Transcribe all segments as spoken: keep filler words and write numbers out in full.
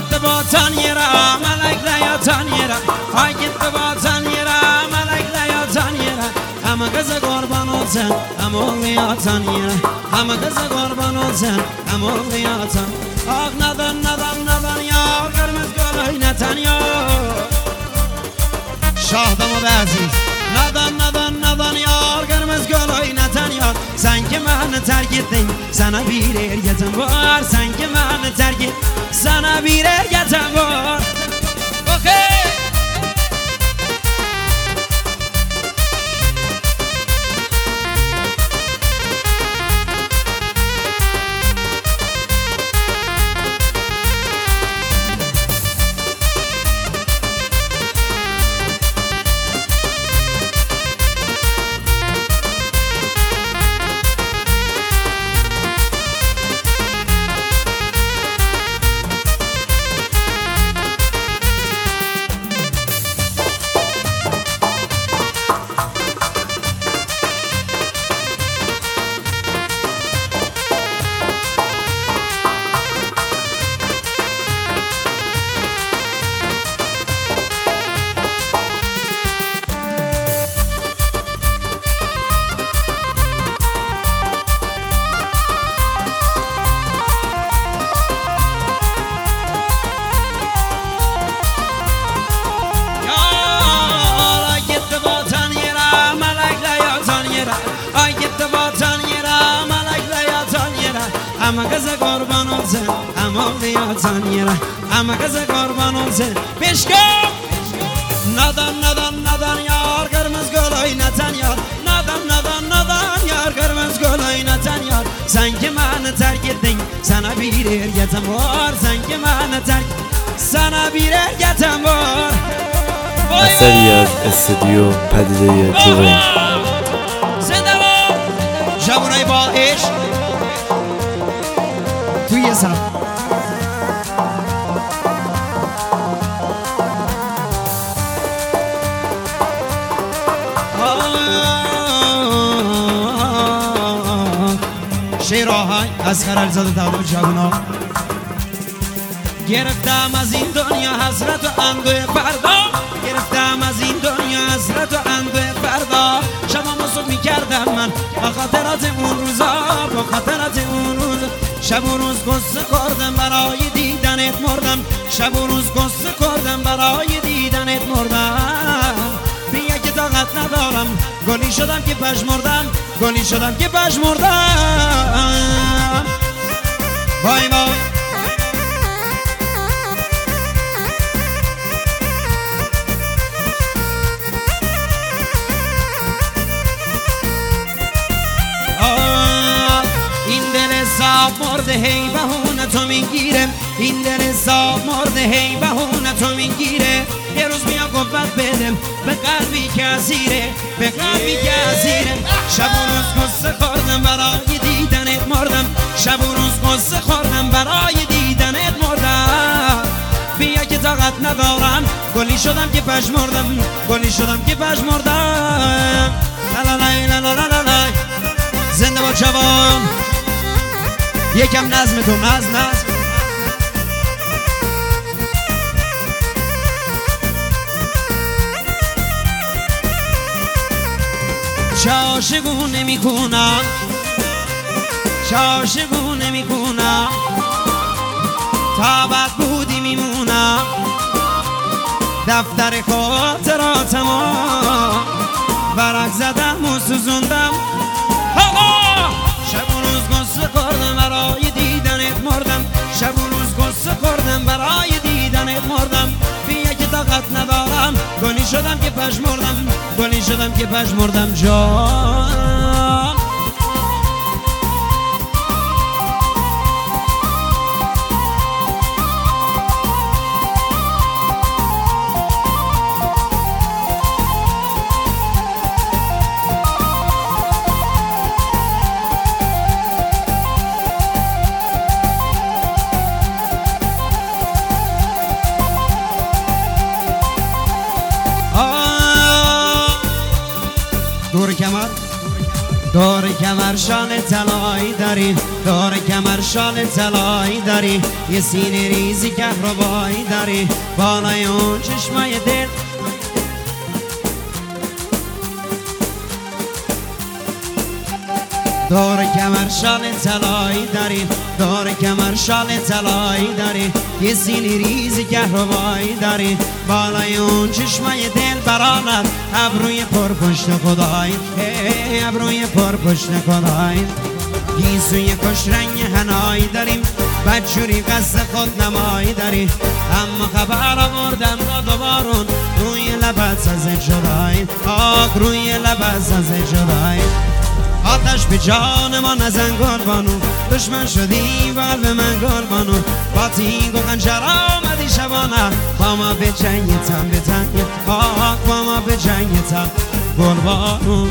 gitti batan yere melekle yatan yere. Ay gitti batan yere melekle yatan yere. Ama kızı kurban olsun ama oğlu yatan yere. Ama kızı kurban olsun ama oğlu yatan. Ah nadan nadan nadan ya kırmızı gül oynatan ya. Şahdamı aziz. Nadan nadan nadan yar kırmızı gül oynatan yar. Sen ki beni terk ettin sana bir ergetim var. Sen ki beni terk ettin sana bir ergetim var. Okay. Ama kızı kurban olsun ama oğlu yatan yere. Ama kızı kurban olsun peşkem. Nadan nadan nadan yar kırmızı gül oynatan yar. Nadan nadan nadan yar kırmızı gül oynatan yar. Sen ki beni terk ettin sana bir ergetim var. Sen ki beni terk sana bir ergetim var. اثری از استودیو پدیده تورنج. زنده باد جوانای با عشق توی سر. شیراهای از خرالزاده دولت جوانا. گرفتم از این دنیا حسرت و اندوه فردا. گرفتم از این دنیا حسرت و اندوه فردا. شبامو صبح میکردم من با خاطرات اون روزا. با خاطرات اون روزا. شب و روز قصه کردم برای دیدنت مردم. شب و روز قصه کردم برای دیدنت مردم. بیا که طاقت ندارم گلی شدم که پژمردم. گلی شدم که پژمردم. وای وای صاحب مرده هی بهونه تو میگیره. این دل صاحب مرده هی بهونه تو میگیره. یه روز بیا قوت بدم به قلبی که اسیره. به قلبی که اسیره. شب و روز قصه خوردم برای دیدنت مردم. شب و روز قصه خوردم برای دیدنت مردم. بیا که طاقت ندارم گلی شدم که پژمردم. گلی شدم که پژمردم. لا لا لا لا لا لا. زنده باد جوان. یکم نظم تو نظم نظم. چه عاشقونه میکنم. چه عاشقونه میکنم. تا بد بودی میمونم. دفتر خاطراتمو ورق زدم و سوزوندم. شب و روز قصه کردم برای دیدنت مردم. شب و روز قصه کردم برای دیدنت مردم. بیا که طاقت ندارم گلی شدم که پژمردم. گلی شدم که پژمردم جان. دور کمر دور کمر شال طلایی داری، دور کمر شال طلایی داری، یه سینه ریزی کهربایی داری، بالای اون چشمای دل دور کمر شال طلایی داری، دور کمر شال طلایی داری، یه سینه ریزی کهربایی داری، بالای اون چشمای دل برانت، ابروی پر پشت خدای، ابروی پر پشت خدای، گیسوی کش رنگ هنایی داریم، بدجوری قصد خود نمایی داری، اما خبر آوردم داد و بارون، روی لبت از جدایی، آگ روی لبت از جدایی. آتش به جان ما نزن قربانو، دشمن شدی قلب من قربانو، با تیگ و خنجر آمدی شبانه، با ما به جنگتم به تنگ آه، با ما به جنگتم قربانو.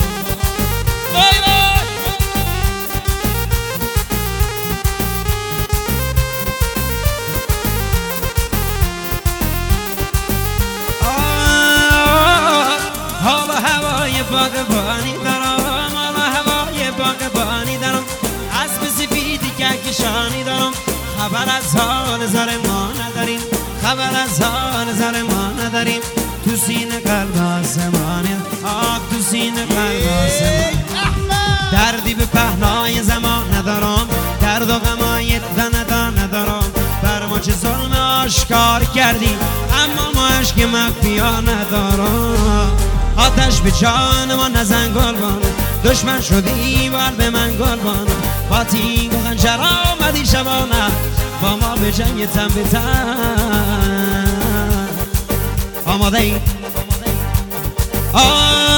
حال هوای باغبانی دارم، باغبانی دارم، اسب سفیدی کهکشانی دارم، خبر از حال زار ما نداریم، خبر از حال زار ما نداریم، تو سینه قلب آسمانه، آه تو سینه قلب آسمانه، دردی به پهنای زمان ندارم، درد و غمای دندان ندارم، بر ما چه ظلم آشکار کردی، اما ما عشق مخفیا ندارم. آتش به جان ما نزن قربان، دشمن شدی قلب من قربان، با تیگ و خنجر آمدی شبانه، با ما به جنگ تن به تن آماده ای.